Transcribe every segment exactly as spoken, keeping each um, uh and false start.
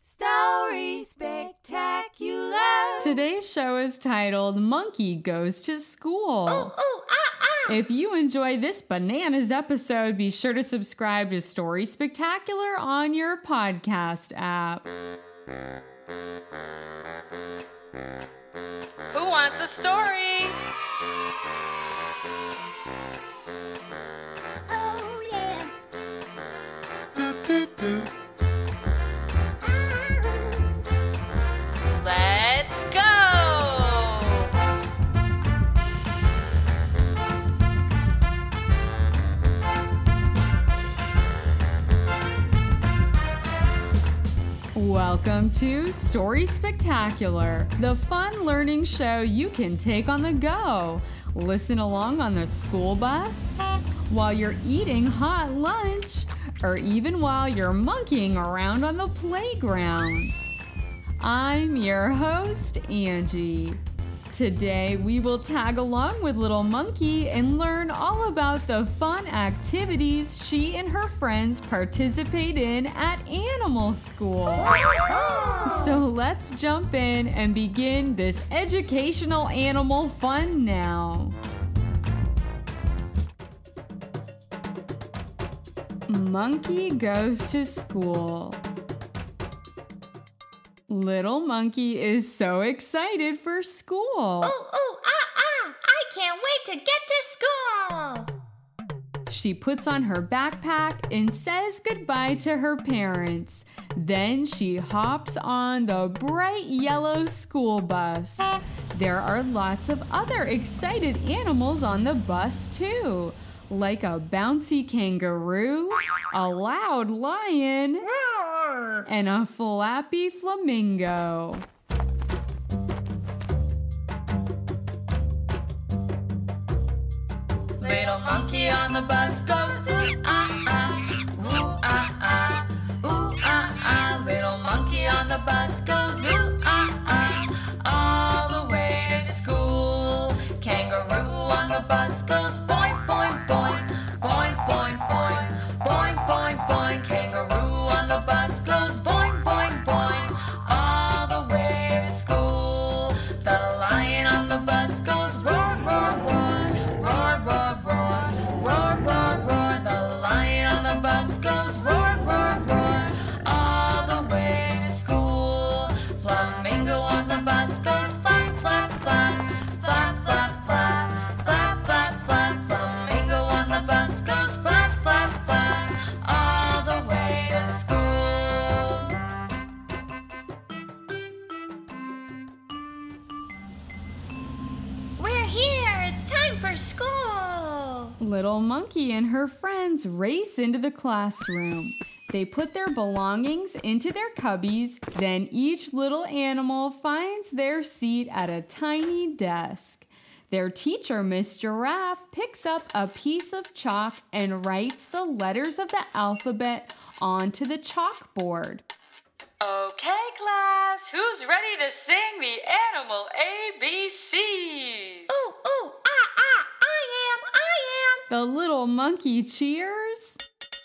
Story Spectacular. Today's show is titled Monkey Goes to School. Oh, oh, ah, ah. If you enjoy this bananas episode, be sure to subscribe to Story Spectacular on your podcast app. Who wants a story? Oh, yeah. Let's go! Welcome to Story Spectacular, the fun learning show you can take on the go. Listen along on the school bus, while you're eating hot lunch, or even while you're monkeying around on the playground. I'm your host, Angie. Today, we will tag along with Little Monkey and learn all about the fun activities she and her friends participate in at animal school. So let's jump in and begin this educational animal fun now. Monkey goes to school. Little Monkey is so excited for school. Oh, oh, ah, ah. I can't wait to get to school. She puts on her backpack and says goodbye to her parents. Then she hops on the bright yellow school bus. There are lots of other excited animals on the bus too, like a bouncy kangaroo, a loud lion, and a flappy flamingo. Little monkey on the bus goes ooh ah ah, ooh ah ah, ooh ah ah. Little monkey on the bus goes ooh ah ah, all the way to school. Kangaroo on the bus goes boing boing boing, boing boing boing, boing boing boing. Kangaroo on the bus goes boing boing boing, all the way to school. The lion on the bus goes roar roar roar, roar roar roar, roar roar roar. The lion on the bus goes roar roar roar, all the way to school. Flamingo on the bus goes flap flap flap, flap flap flap, flap flap flap. Flamingo on the bus goes flap flap flap, all the way to school. We're here. It's time for school. Little Monkey and her friends race into the classroom. They put their belongings into their cubbies, then each little animal finds their seat at a tiny desk. Their teacher, Miss Giraffe, picks up a piece of chalk and writes the letters of the alphabet onto the chalkboard. Okay, class, who's ready to sing the animal A B Cs? Oh, oh, ah, ah. I am. I am. The little monkey cheers.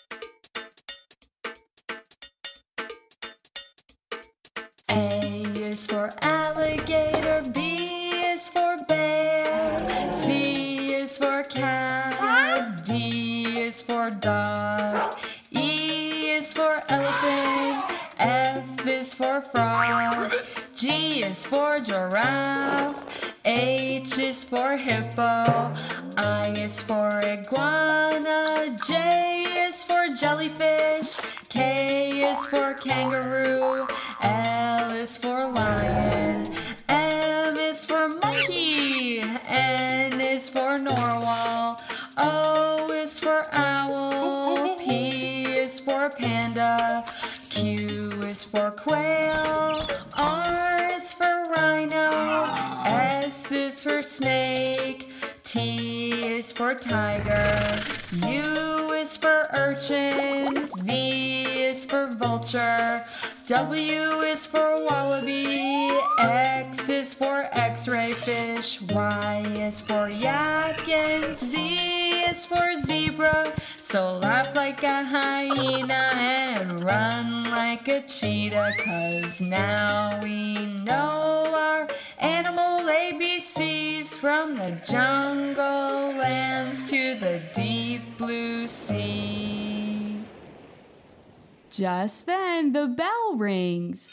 A is for alligator, B is for bear, C is for cat, D is for dog, E is for elephant, F is for frog, G is for giraffe, H is for hippo, I is for iguana, J is for jellyfish, K is for kangaroo, L is for lion, M is for monkey, N is for narwhal, O is for owl, P is for panda, Q is for quail, R is for rhino, S is for snake, T is for tiger, U is for urchin, V is for vulture, W is for wallaby, X is for x-ray fish, Y is for yak, and Z is for zebra, So laugh like a hyena and run like a cheetah, 'cause now we know our animal A B Cs, from the jungle lands to the deep blue sea. Just then, the bell rings.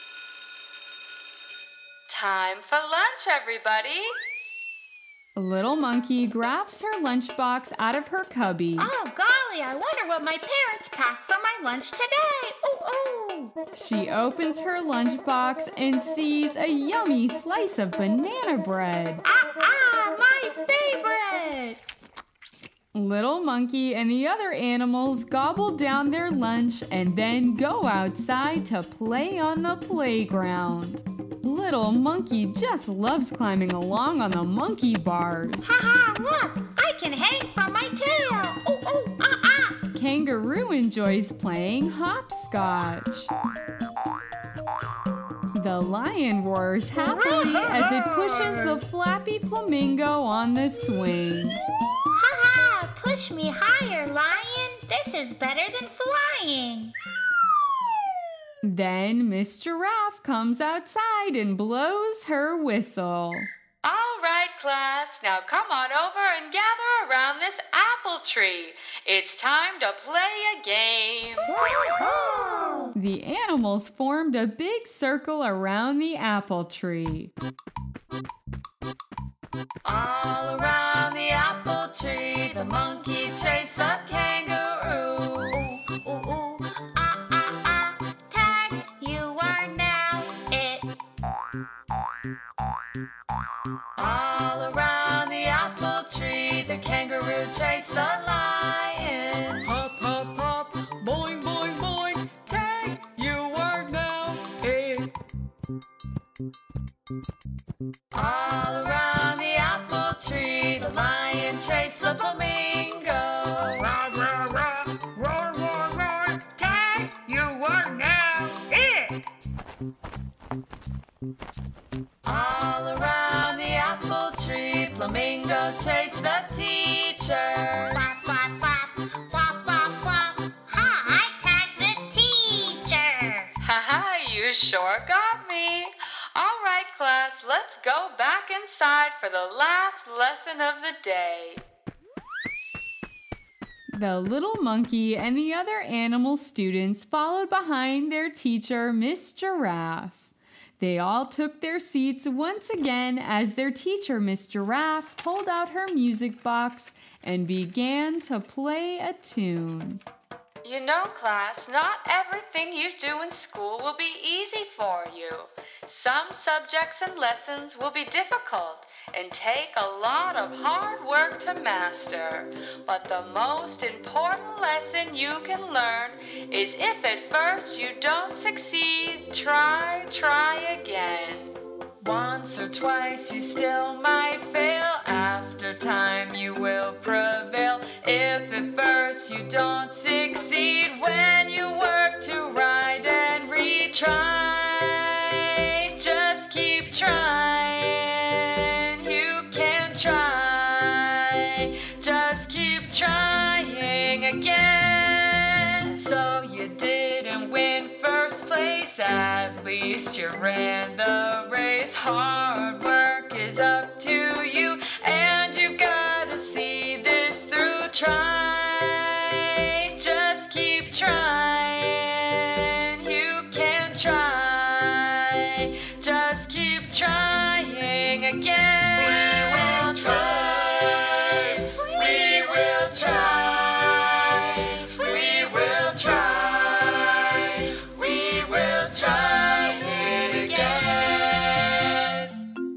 Time for lunch, everybody. Little Monkey grabs her lunchbox out of her cubby. Oh, golly, I wonder what my parents packed for my lunch today. Ooh, ooh. She opens her lunchbox and sees a yummy slice of banana bread. Ah, ah, my favorite. Little Monkey and the other animals gobble down their lunch and then go outside to play on the playground. Little Monkey just loves climbing along on the monkey bars. Ha ha, look, I can hang from my tail. Ooh, ooh, ah, ah. Kangaroo enjoys playing hopscotch. The lion roars happily as it pushes the flappy flamingo on the swing. Ha ha, push me higher, lion. This is better than flying. Then Miss Giraffe comes outside and blows her whistle. All right, class, now come on over and gather around this apple tree. It's time to play a game. The animals formed a big circle around the apple tree. All around the apple tree, the monkey chased the kangaroo. Ooh, ooh, ooh, ah, ah, ah. Tag, you are now it. All around the apple tree, the kangaroo chased the lion. Hop, hop, hop, boing, boing, boing. Tag, you are now it. All around the apple tree, the lion chased the flamingo. Rah, rah, rah, roar, roar, roar. Tag, you are now it. All around the apple tree, flamingo chased the teacher. Flap, flap, flap, flap, flap, flap. Ha, I tagged the teacher. Haha, you sure got me. All right, class, let's go back inside for the last lesson of the day. The little monkey and the other animal students followed behind their teacher, Miss Giraffe. They all took their seats once again as their teacher, Miss Giraffe, pulled out her music box and began to play a tune. You know, class, not everything you do in school will be easy for you. Some subjects and lessons will be difficult and take a lot of hard work to master. But the most important lesson you can learn is if at first you don't succeed, try, try again. Once or twice you still might fail. After time you will prevail. If at first you don't succeed, when you work to write and retry, just keep trying. You can try. Just keep trying again. So you didn't win first place, at least you ran the race. Hard work is up to you, and you gotta see this through. Try, just keep trying. You can try. Just keep trying again. We will try. We will try. We will try. We will try it again.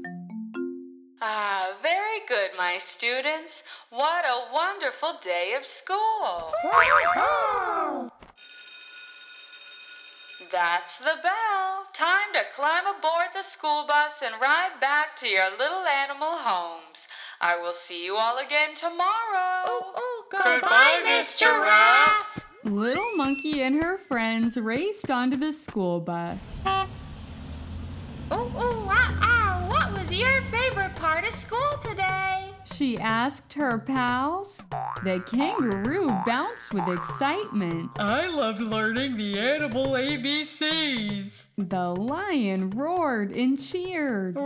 Ah, very good, my students. What a wonderful day of school. That's the bell. Time to climb aboard the school bus and ride back to your little animal homes. I will see you all again tomorrow. Oh, oh, goodbye, Miss Giraffe. Little Monkey and her friends raced onto the school bus. Oh, oh, ah, ah, what was your favorite part of school today? she asked her pals. The kangaroo bounced with excitement. I loved learning the animal A B Cs. The lion roared and cheered.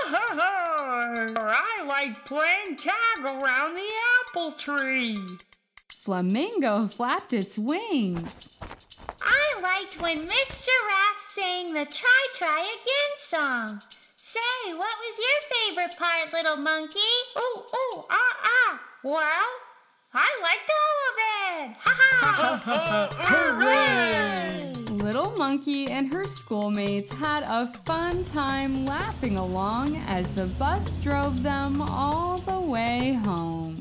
I like playing tag around the apple tree. Flamingo flapped its wings. I liked when Miss Giraffe sang the Try Try Again song. Say, what was your favorite part, little monkey? Oh, oh, ah, ah. Well, I liked all of it. Ha ha! Hooray! Little Monkey and her schoolmates had a fun time laughing along as the bus drove them all the way home.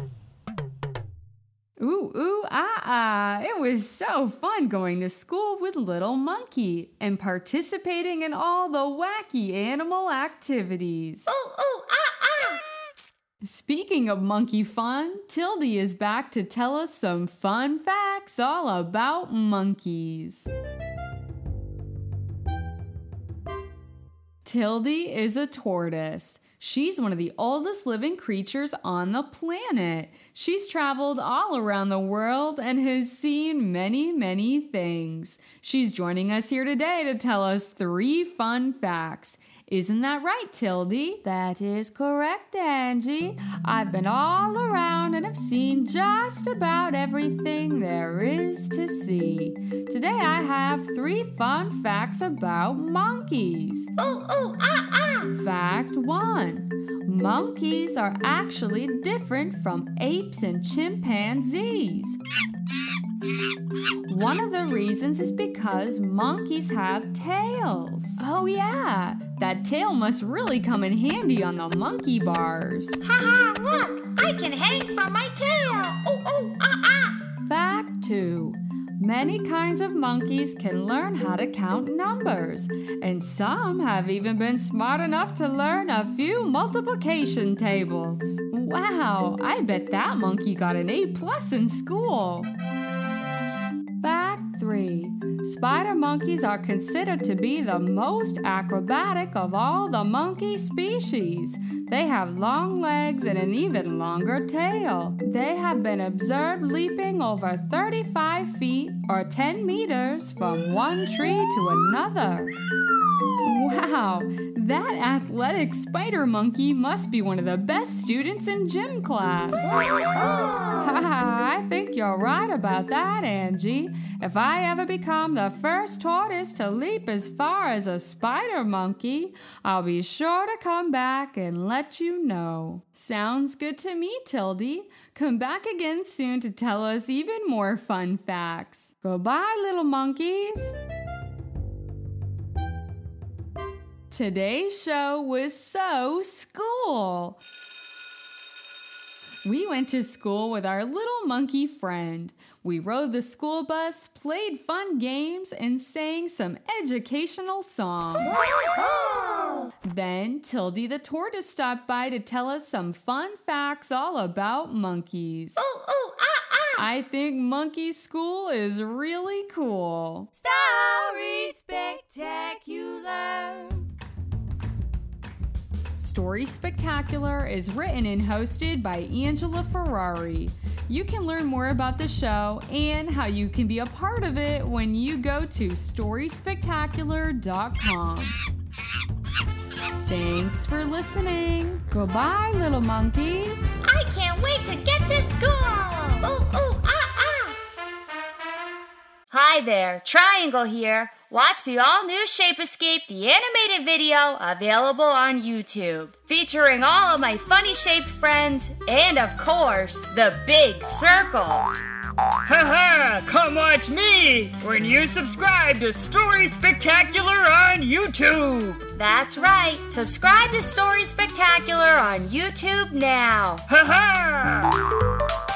Ooh, ooh, ah, ah. It was so fun going to school with Little Monkey and participating in all the wacky animal activities. Oh, oh, ah, ah. Speaking of monkey fun, Tildy is back to tell us some fun facts all about monkeys. Tildy is a tortoise. She's one of the oldest living creatures on the planet. She's traveled all around the world and has seen many, many things. She's joining us here today to tell us three fun facts. Isn't that right, Tildy? That is correct, Angie. I've been all around and have seen just about everything there is to see. Today I have three fun facts about monkeys. Oh, oh, ah, ah. Fact one. Monkeys are actually different from apes and chimpanzees. One of the reasons is because monkeys have tails. Oh yeah, that tail must really come in handy on the monkey bars. Ha ha, look, I can hang from my tail. Oh, oh, ah, ah. Fact two. Many kinds of monkeys can learn how to count numbers, and some have even been smart enough to learn a few multiplication tables. Wow, I bet that monkey got an A plus in school. Fact three. Spider monkeys are considered to be the most acrobatic of all the monkey species. They have long legs and an even longer tail. They have been observed leaping over thirty-five feet or ten meters from one tree to another. Wow, that athletic spider monkey must be one of the best students in gym class. I think you're right about that, Angie. If I ever become the first tortoise to leap as far as a spider monkey, I'll be sure to come back and let you know. Sounds good to me, Tildy. Come back again soon to tell us even more fun facts. Goodbye, little monkeys. Today's show was so school. We went to school with our little monkey friend. We rode the school bus, played fun games, and sang some educational songs. Then Tildy the tortoise stopped by to tell us some fun facts all about monkeys. Oh, oh, ah, ah. I think monkey school is really cool. Story Spectacular. Story Spectacular is written and hosted by Angela Ferrari. You can learn more about the show and how you can be a part of it when you go to story spectacular dot com. Thanks for listening. Goodbye, little monkeys. I can't wait to get to school. Oh, oh, ah, ah. Hi there, Triangle here. Watch the all-new Shape Escape, the animated video, available on YouTube, featuring all of my funny-shaped friends and, of course, the Big Circle. Ha-ha! Come watch me when you subscribe to Story Spectacular on YouTube. That's right. Subscribe to Story Spectacular on YouTube now. Ha-ha!